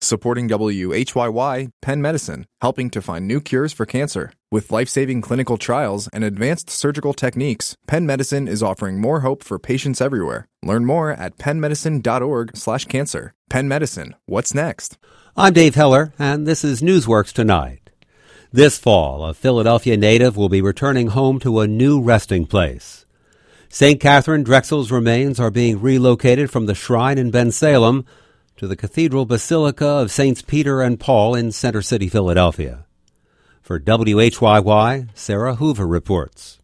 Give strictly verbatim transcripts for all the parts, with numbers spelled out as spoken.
Supporting W H Y Y, Penn Medicine, helping to find new cures for cancer. With life-saving clinical trials and advanced surgical techniques, Penn Medicine is offering more hope for patients everywhere. Learn more at pennmedicine.org slash cancer. Penn Medicine, what's next? I'm Dave Heller, and this is Newsworks Tonight. This fall, a Philadelphia native will be returning home to a new resting place. Saint Catherine Drexel's remains are being relocated from the shrine in Bensalem to the Cathedral Basilica of Saints Peter and Paul in Center City, Philadelphia. For W H Y Y, Sarah Hoover reports.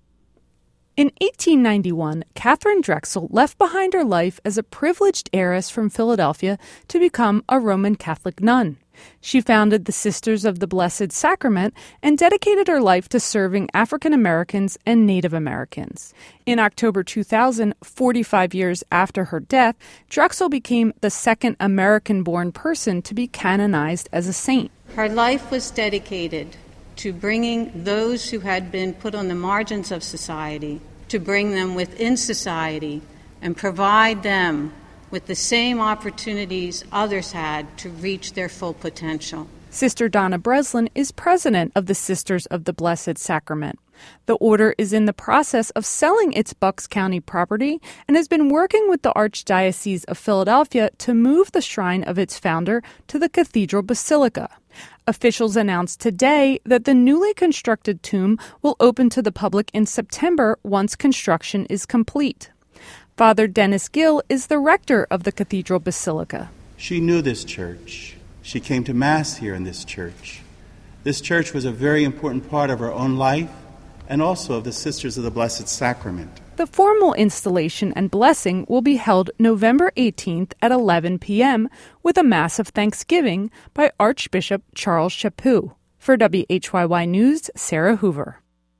In eighteen ninety-one, Catherine Drexel left behind her life as a privileged heiress from Philadelphia to become a Roman Catholic nun. She founded the Sisters of the Blessed Sacrament and dedicated her life to serving African Americans and Native Americans. In October two thousand, forty-five years after her death, Drexel became the second American-born person to be canonized as a saint. Her life was dedicated to bringing those who had been put on the margins of society, to bring them within society and provide them with the same opportunities others had to reach their full potential. Sister Donna Breslin is president of the Sisters of the Blessed Sacrament. The order is in the process of selling its Bucks County property and has been working with the Archdiocese of Philadelphia to move the shrine of its founder to the Cathedral Basilica. Officials announced today that the newly constructed tomb will open to the public in September once construction is complete. Father Dennis Gill is the rector of the Cathedral Basilica. She knew this church. She came to Mass here in this church. This church was a very important part of her own life and also of the Sisters of the Blessed Sacrament. The formal installation and blessing will be held November eighteenth at eleven p.m. with a Mass of Thanksgiving by Archbishop Charles Chaput. For W H Y Y News, Sarah Hoover.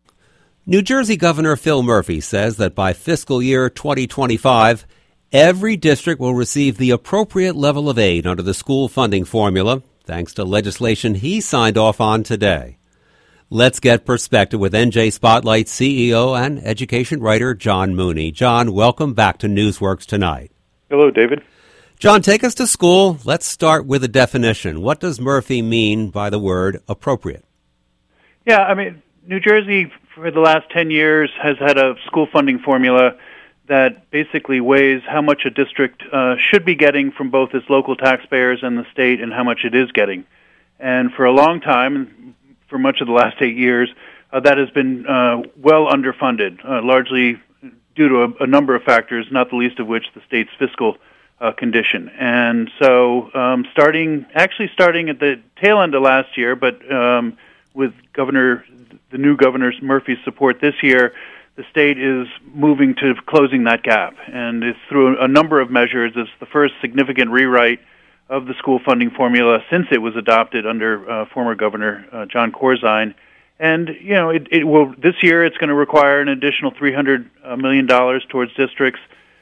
New Jersey Governor Phil Murphy says that by fiscal year twenty twenty-five, every district will receive the appropriate level of aid under the school funding formula, thanks to legislation he signed off on today. Let's get perspective with N J Spotlight C E O and education writer John Mooney. John, welcome back to Newsworks Tonight. Hello, David. John, take us to school. Let's start with a definition. What does Murphy mean by the word appropriate? Yeah, I mean, New Jersey for the last ten years has had a school funding formula that basically weighs how much a district uh, should be getting from both its local taxpayers and the state and how much it is getting. And for a long time, for much of the last eight years, uh, that has been uh, well underfunded, uh, largely due to a, a number of factors, not the least of which the state's fiscal uh, condition. And so um, starting, actually starting at the tail end of last year, but um, with Governor, the new Governor Murphy's support this year, the state is moving to closing that gap. And it's through a number of measures. It's the first significant rewrite of the school funding formula since it was adopted under uh, former Governor uh, John Corzine. And, you know, it, it will this year it's going to require an additional three hundred million dollars towards districts,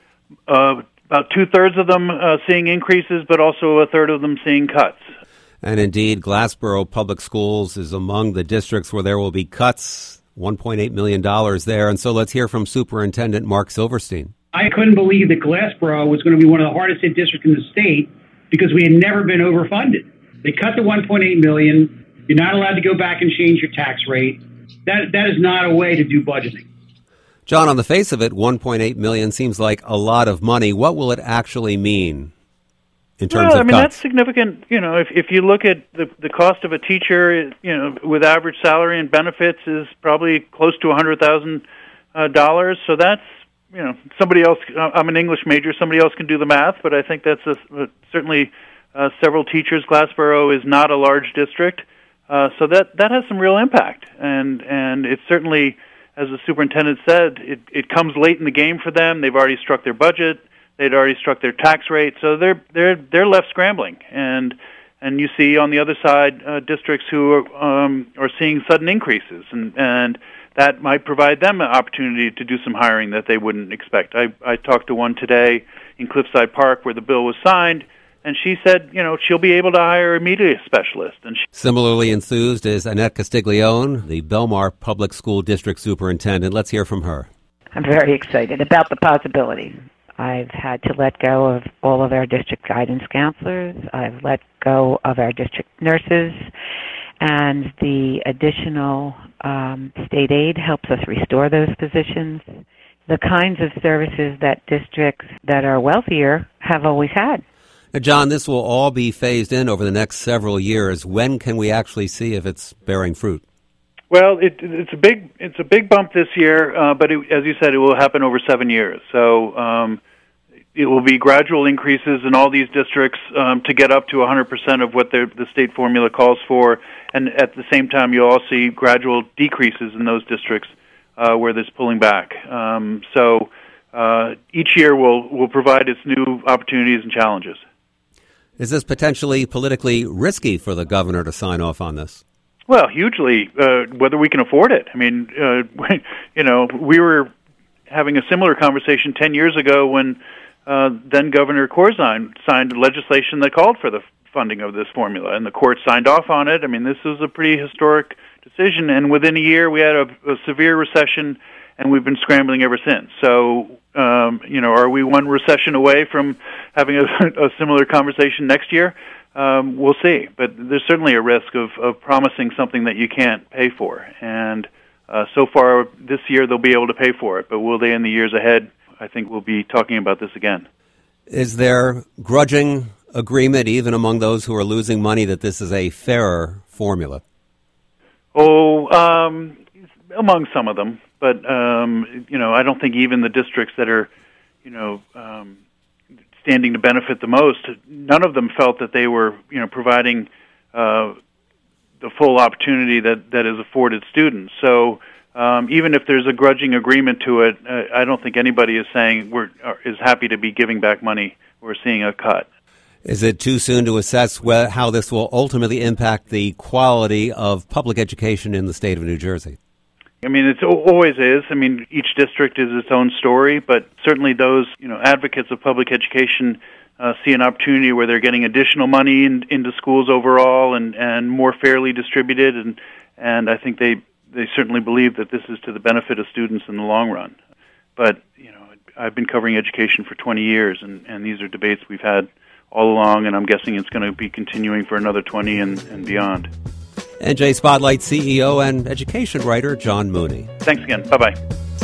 uh, about two-thirds of them uh, seeing increases, but also a third of them seeing cuts. And indeed, Glassboro Public Schools is among the districts where there will be cuts, one point eight million dollars there. And so let's hear from Superintendent Mark Silverstein. I couldn't believe that Glassboro was going to be one of the hardest hit districts in the state because we had never been overfunded. They cut the one point eight million dollars. You're not allowed to go back and change your tax rate. That That is not a way to do budgeting. John, on the face of it, one point eight million dollars seems like a lot of money. What will it actually mean in terms well, of I mean, cuts? That's significant. You know, if if you look at the the cost of a teacher, you know, with average salary and benefits is probably close to one hundred thousand dollars. So that's, you know, somebody else, I'm an English major, somebody else can do the math, but I think that's a, certainly uh, several teachers. Glassboro is not a large district, uh, so that, that has some real impact. And and it's certainly, as the superintendent said, it, it comes late in the game for them. They've already struck their budget. They'd already struck their tax rate, so they're they're they're left scrambling. And and you see on the other side uh, districts who are, um, are seeing sudden increases, and and that might provide them an opportunity to do some hiring that they wouldn't expect. I, I talked to one today in Cliffside Park where the bill was signed, and she said, you know, she'll be able to hire a media specialist. And she- Similarly enthused is Annette Castiglione, the Belmar Public School District Superintendent. Let's hear from her. I'm very excited about the possibility. I've had to let go of all of our district guidance counselors. I've let go of our district nurses. And the additional um, state aid helps us restore those positions. The kinds of services that districts that are wealthier have always had. Now, John, this will all be phased in over the next several years. When can we actually see if it's bearing fruit? Well, it, it's a big it's a big bump this year, uh, but it, as you said, it will happen over seven years. So um, it will be gradual increases in all these districts um, to get up to one hundred percent of what the, the state formula calls for, and at the same time, you'll also see gradual decreases in those districts uh, where there's pulling back. Um, so uh, each year will will provide its new opportunities and challenges. Is this potentially politically risky for the governor to sign off on this? Well, hugely, uh, whether we can afford it. I mean, uh, you know, we were having a similar conversation ten years ago when uh, then Governor Corzine signed legislation that called for the funding of this formula, and the court signed off on it. I mean, this was a pretty historic decision, and within a year we had a, a severe recession, and we've been scrambling ever since. So, um, you know, are we one recession away from having a, a similar conversation next year? Um, we'll see. But there's certainly a risk of, of promising something that you can't pay for. And uh, so far this year they'll be able to pay for it. But will they in the years ahead? I think we'll be talking about this again. Is there grudging agreement even among those who are losing money that this is a fairer formula? Oh, um, among some of them. But, um, you know, I don't think even the districts that are, you know, um, standing to benefit the most, none of them felt that they were, you know, providing uh, the full opportunity that, that is afforded students. So um, even if there's a grudging agreement to it, uh, I don't think anybody is saying we're is happy to be giving back money. We're seeing a cut. Is it too soon to assess wh- how this will ultimately impact the quality of public education in the state of New Jersey? I mean, it always is. I mean, each district is its own story, but certainly those, you know, advocates of public education uh, see an opportunity where they're getting additional money in, into schools overall and, and more fairly distributed, and and I think they they certainly believe that this is to the benefit of students in the long run. But, you know, I've been covering education for twenty years, and, and these are debates we've had all along, and I'm guessing it's going to be continuing for another twenty and, and beyond. N J Spotlight C E O and education writer John Mooney. Thanks again. Bye-bye.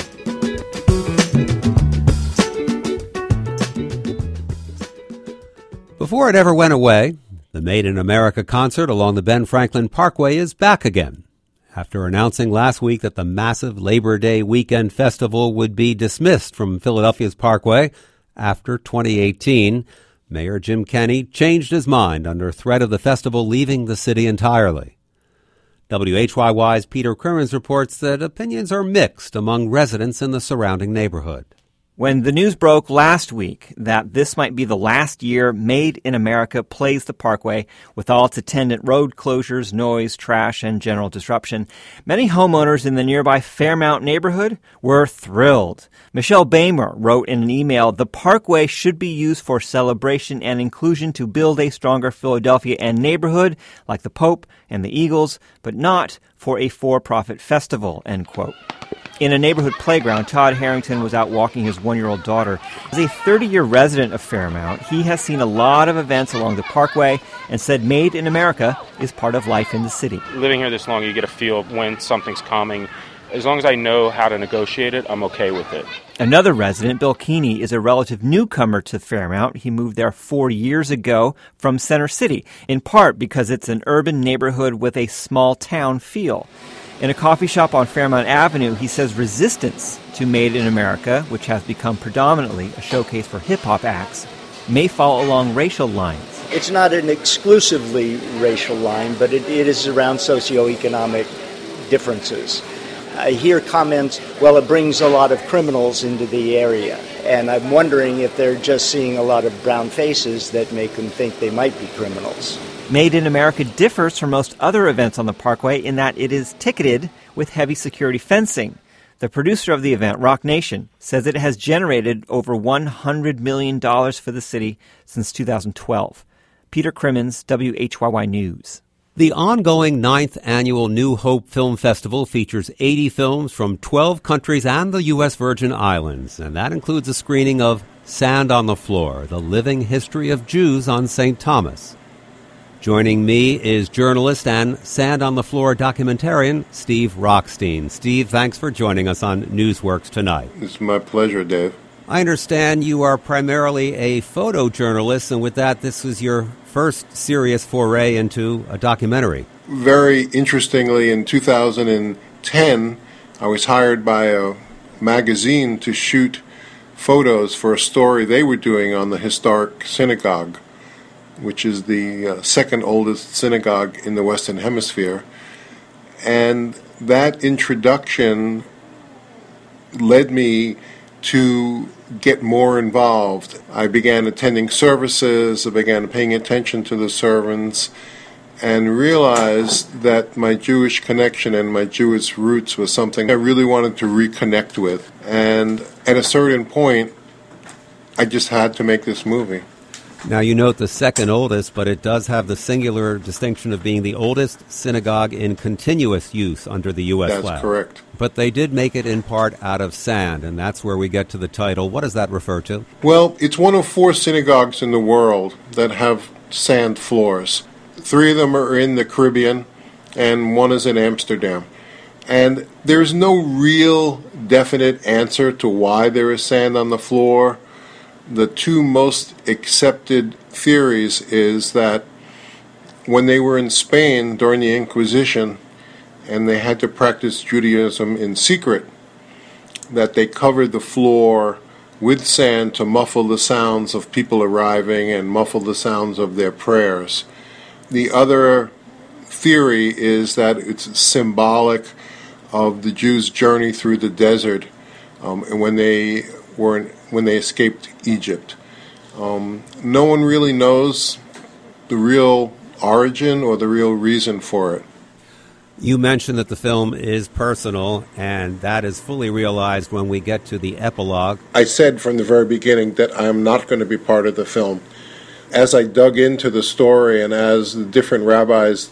Before it ever went away, the Made in America concert along the Ben Franklin Parkway is back again. After announcing last week that the massive Labor Day weekend festival would be dismissed from Philadelphia's Parkway after twenty eighteen, Mayor Jim Kenney changed his mind under threat of the festival leaving the city entirely. W H Y Y's Peter Crimmins reports that opinions are mixed among residents in the surrounding neighborhood. When the news broke last week that this might be the last year Made in America plays the Parkway with all its attendant road closures, noise, trash, and general disruption, many homeowners in the nearby Fairmount neighborhood were thrilled. Michelle Bamer wrote in an email, "The Parkway should be used for celebration and inclusion to build a stronger Philadelphia and neighborhood like the Pope and the Eagles, but not for a for-profit festival," end quote. In a neighborhood playground, Todd Harrington was out walking his one-year-old daughter. As a thirty-year resident of Fairmount, he has seen a lot of events along the Parkway and said Made in America is part of life in the city. Living here this long, you get a feel of when something's coming. As long as I know how to negotiate it, I'm okay with it. Another resident, Bill Keeney, is a relative newcomer to Fairmount. He moved there four years ago from Center City, in part because it's an urban neighborhood with a small-town feel. In a coffee shop on Fairmount Avenue, he says resistance to Made in America, which has become predominantly a showcase for hip-hop acts, may fall along racial lines. It's not an exclusively racial line, but it, it is around socioeconomic differences. I hear comments, well, it brings a lot of criminals into the area, and I'm wondering if they're just seeing a lot of brown faces that make them think they might be criminals. Made in America differs from most other events on the Parkway in that it is ticketed with heavy security fencing. The producer of the event, Rock Nation, says it has generated over one hundred million dollars for the city since two thousand twelve. Peter Crimmins, W H Y Y News. The ongoing ninth annual New Hope Film Festival features eighty films from twelve countries and the U S Virgin Islands, and that includes a screening of Sand on the Floor, The Living History of Jews on Saint Thomas. Joining me is journalist and Sand on the Floor documentarian Steve Rockstein. Steve, thanks for joining us on Newsworks tonight. It's my pleasure, Dave. I understand you are primarily a photojournalist, and with that, this was your first serious foray into a documentary. Very interestingly, in two thousand ten, I was hired by a magazine to shoot photos for a story they were doing on the historic synagogue, which is the uh, second oldest synagogue in the Western Hemisphere. And that introduction led me to get more involved. I began attending services, I began paying attention to the servants, and realized that my Jewish connection and my Jewish roots was something I really wanted to reconnect with. And at a certain point, I just had to make this movie. Now, you note the second oldest, but it does have the singular distinction of being the oldest synagogue in continuous use under the U S That's flag. That's correct. But they did make it in part out of sand, and that's where we get to the title. What does that refer to? Well, it's one of four synagogues in the world that have sand floors. Three of them are in the Caribbean, and one is in Amsterdam. And there's no real definite answer to why there is sand on the floor. The two most accepted theories is that when they were in Spain during the Inquisition and they had to practice Judaism in secret, that they covered the floor with sand to muffle the sounds of people arriving and muffle the sounds of their prayers. The other theory is that it's symbolic of the Jews' journey through the desert um, and when they were in, when they escaped Egypt. Um, no one really knows the real origin or the real reason for it. You mentioned that the film is personal, and that is fully realized when we get to the epilogue. I said from the very beginning that I am not going to be part of the film. As I dug into the story and as the different rabbis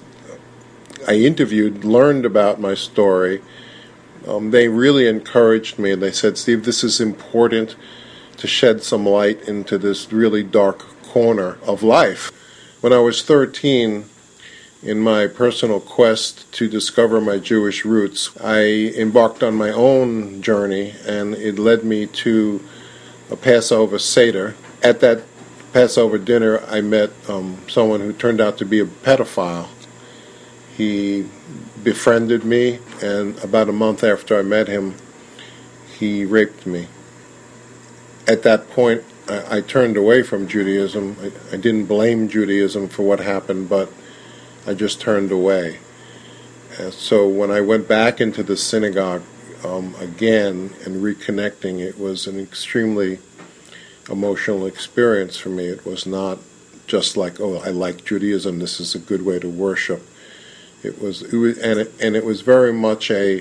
I interviewed learned about my story, um, they really encouraged me, and they said, Steve, this is important to shed some light into this really dark corner of life. When I was thirteen, in my personal quest to discover my Jewish roots, I embarked on my own journey, and it led me to a Passover Seder. At that Passover dinner, I met um, someone who turned out to be a pedophile. He befriended me, and about a month after I met him, he raped me. At that point, I, I turned away from Judaism. I, I didn't blame Judaism for what happened, but I just turned away. Uh, so when I went back into the synagogue um, again and reconnecting, it was an extremely emotional experience for me. It was not just like, oh, I like Judaism, this is a good way to worship. It was, it was and it, and it was very much a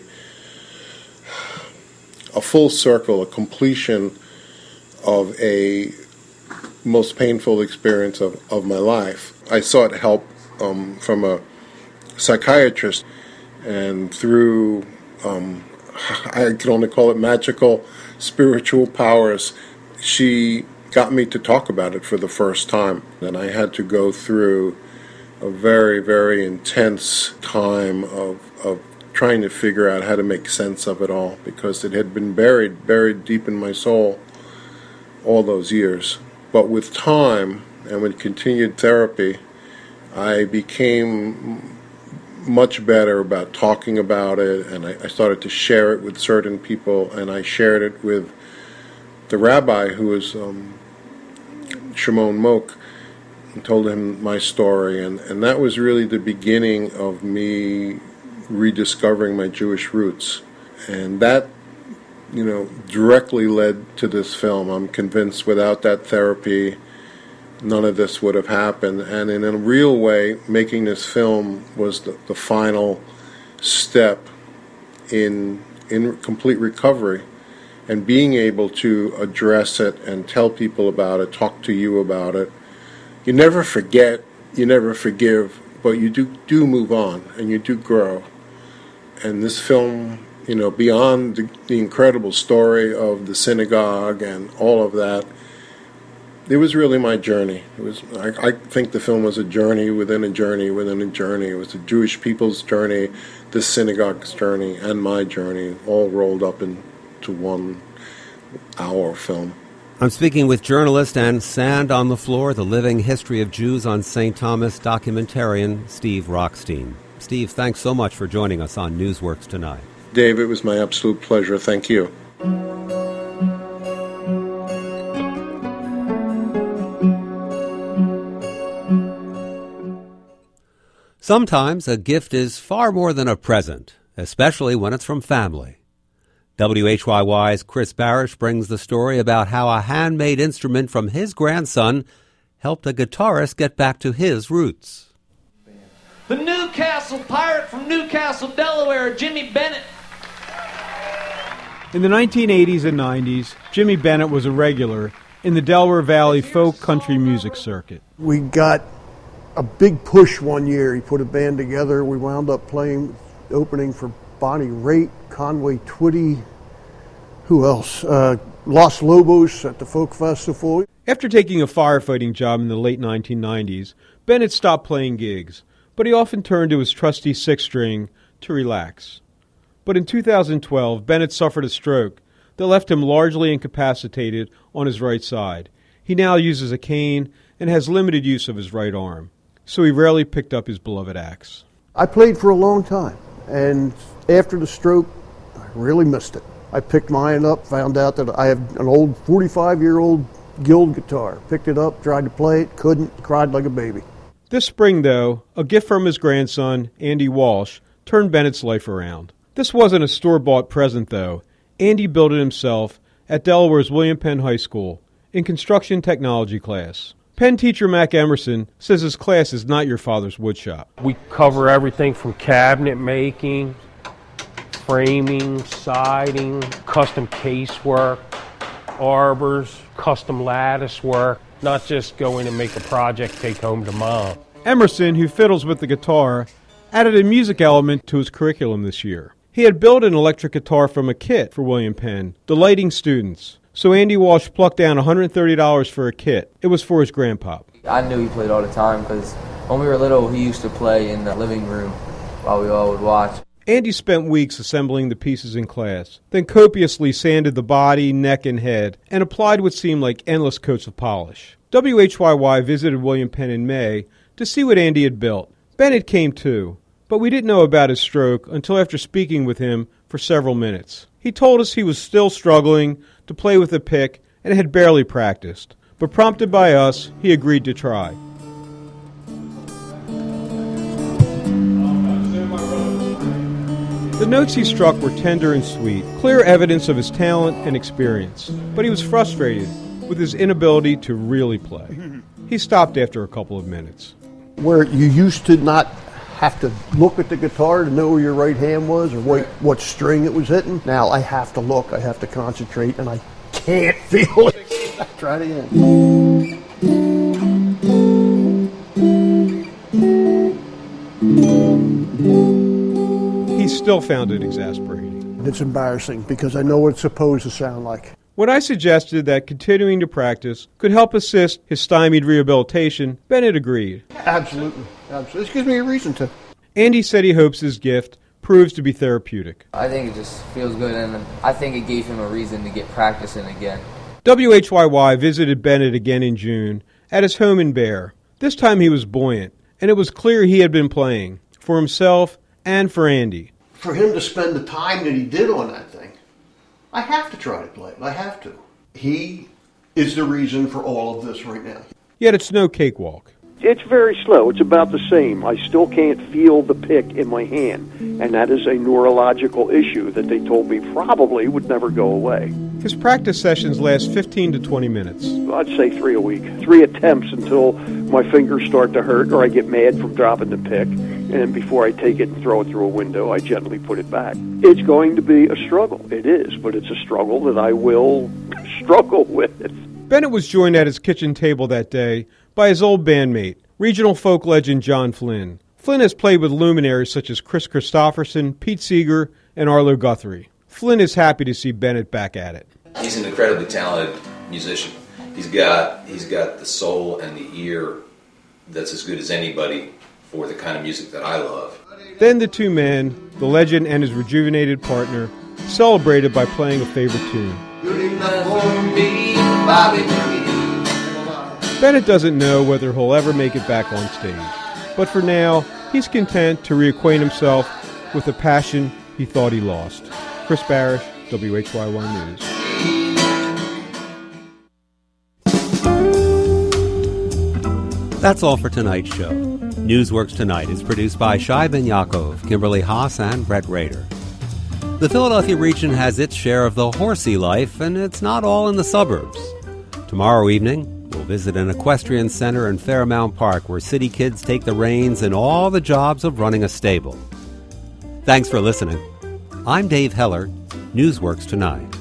a full circle, a completion of a most painful experience of, of my life. I sought help Um, from a psychiatrist, and through, um, I can only call it magical spiritual powers, she got me to talk about it for the first time. And I had to go through a very, very intense time of, of trying to figure out how to make sense of it all, because it had been buried, buried deep in my soul all those years. But with time and with continued therapy, I became much better about talking about it, and I, I started to share it with certain people, and I shared it with the rabbi who was um, Shimon Mok, and told him my story, and, and that was really the beginning of me rediscovering my Jewish roots. And that, you know, directly led to this film. I'm convinced without that therapy, none of this would have happened. And in a real way, making this film was the, the final step in in complete recovery, and being able to address it and tell people about it, talk to you about it. You never forget, you never forgive, but you do, do move on, and you do grow. And this film, you know, beyond the, the incredible story of the synagogue and all of that, it was really my journey. It was. I, I think the film was a journey within a journey within a journey. It was the Jewish people's journey, the synagogue's journey, and my journey, all rolled up into one hour film. I'm speaking with journalist and Sand on the Floor, the living history of Jews on Saint Thomas documentarian Steve Rockstein. Steve, thanks so much for joining us on Newsworks tonight. Dave, it was my absolute pleasure. Thank you. Sometimes a gift is far more than a present, especially when it's from family. W H Y Y's Chris Barish brings the story about how a handmade instrument from his grandson helped a guitarist get back to his roots. The Newcastle Pirate from Newcastle, Delaware, Jimmy Bennett. In the nineteen eighties and nineties, Jimmy Bennett was a regular in the Delaware Valley folk country music circuit. We got a big push one year. He put a band together. We wound up playing, opening for Bonnie Raitt, Conway Twitty, who else? Uh, Los Lobos at the Folk Festival. After taking a firefighting job in the late nineteen nineties, Bennett stopped playing gigs, but he often turned to his trusty six-string to relax. But in two thousand twelve, Bennett suffered a stroke that left him largely incapacitated on his right side. He now uses a cane and has limited use of his right arm, so he rarely picked up his beloved axe. I played for a long time, and after the stroke, I really missed it. I picked mine up, found out that I have an old forty-five-year-old Guild guitar. Picked it up, tried to play it, couldn't, cried like a baby. This spring, though, a gift from his grandson, Andy Walsh, turned Bennett's life around. This wasn't a store-bought present, though. Andy built it himself at Delaware's William Penn High School in construction technology class. Penn teacher Mac Emerson says his class is not your father's woodshop. We cover everything from cabinet making, framing, siding, custom casework, arbors, custom lattice work, not just go in and make a project take home to mom. Emerson, who fiddles with the guitar, added a music element to his curriculum this year. He had built an electric guitar from a kit for William Penn, delighting students. So Andy Walsh plucked down one hundred thirty dollars for a kit. It was for his grandpop. I knew he played all the time because when we were little, he used to play in the living room while we all would watch. Andy spent weeks assembling the pieces in class, then copiously sanded the body, neck, and head, and applied what seemed like endless coats of polish. W H Y Y visited William Penn in May to see what Andy had built. Bennett came too, but we didn't know about his stroke until after speaking with him for several minutes. He told us he was still struggling to play with a pick and had barely practiced, but prompted by us, he agreed to try. The notes he struck were tender and sweet, clear evidence of his talent and experience, but he was frustrated with his inability to really play. He stopped after a couple of minutes. Where you used to not have to look at the guitar to know where your right hand was or what, what string it was hitting, now I have to look, I have to concentrate, and I can't feel it. Try it again. He still found it exasperating. It's embarrassing because I know what it's supposed to sound like. When I suggested that continuing to practice could help assist his stymied rehabilitation, Bennett agreed. Absolutely. Absolutely. This gives me a reason to. Andy said he hopes his gift proves to be therapeutic. I think it just feels good, and I think it gave him a reason to get practicing again. W H Y Y visited Bennett again in June at his home in Bear. This time he was buoyant, and it was clear he had been playing, for himself and for Andy. For him to spend the time that he did on that thing, I have to try to play it. I have to. He is the reason for all of this right now. Yet it's no cakewalk. It's very slow. It's about the same. I still can't feel the pick in my hand, and that is a neurological issue that they told me probably would never go away. His practice sessions last fifteen to twenty minutes. I'd say three a week. Three attempts until my fingers start to hurt or I get mad from dropping the pick, and before I take it and throw it through a window, I gently put it back. It's going to be a struggle. It is, but it's a struggle that I will struggle with. Bennett was joined at his kitchen table that day by his old bandmate, regional folk legend John Flynn. Flynn has played with luminaries such as Chris Christopherson, Pete Seeger, and Arlo Guthrie. Flynn is happy to see Bennett back at it. He's an incredibly talented musician, he's got he's got the soul and the ear that's as good as anybody for the kind of music that I love. Then the two men, the legend and his rejuvenated partner, celebrated by playing a favorite tune. Bennett doesn't know whether he'll ever make it back on stage, but for now, he's content to reacquaint himself with a passion he thought he lost. Chris Barish, W H Y Y News. That's all for tonight's show. Newsworks Tonight is produced by Shai Ben Yaakov, Kimberly Haas, and Brett Rader. The Philadelphia region has its share of the horsey life, and it's not all in the suburbs. Tomorrow evening, we'll visit an equestrian center in Fairmount Park where city kids take the reins in all the jobs of running a stable. Thanks for listening. I'm Dave Heller, Newsworks Tonight.